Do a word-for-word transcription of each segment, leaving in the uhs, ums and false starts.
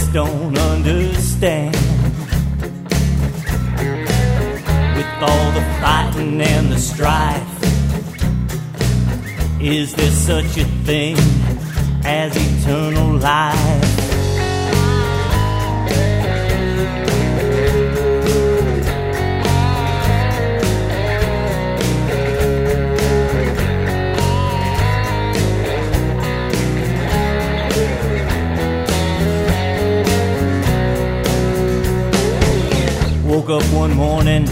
just don't understand. With all the fighting and the strife, is there such a thing as eternal life? Woke up one morning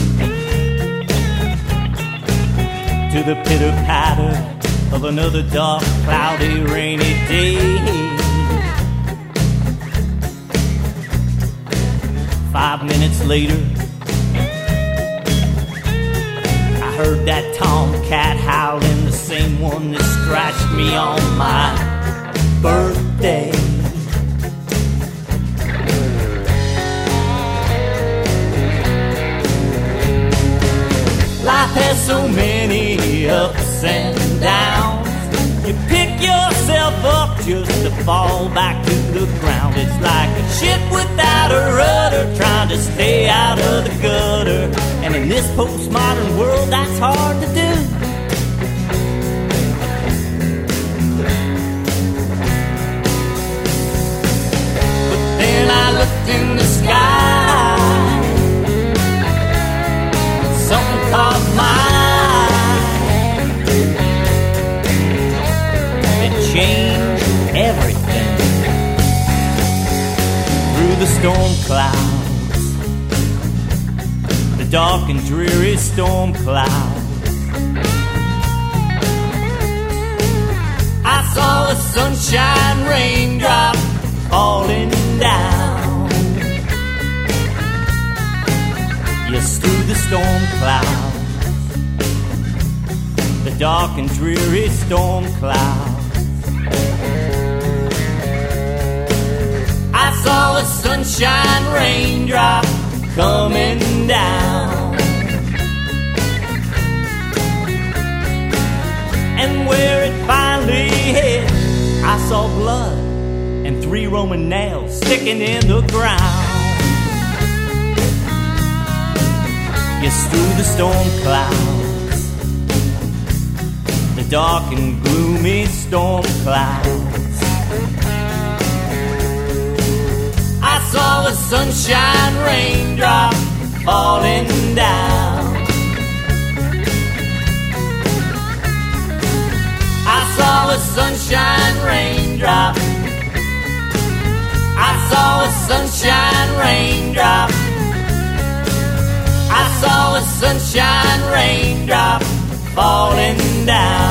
to the pitter-patter of another dark, cloudy, rainy day. Five minutes later, I heard that tomcat howling, the same one that scratched me on my birthday. Life has so many ups and downs. You pick yourself up just to fall back to the ground. It's like a ship without a rudder, trying to stay out of the gutter. And in this postmodern world, that's hard to do. But then I looked in the sky, something caught my eye. It changed everything. Through the storm clouds, the dark and dreary storm clouds, I saw a sunshine raindrop falling down. Yes, through the storm clouds, the dark and dreary storm clouds, I saw a sunshine raindrop coming down. And where it finally hit, I saw blood and three Roman nails sticking in the ground. Yes, through the storm clouds, the dark and gloomy storm clouds, I saw a sunshine raindrop falling down. I saw a sunshine raindrop, I saw a sunshine raindrop, I saw a sunshine raindrop falling down.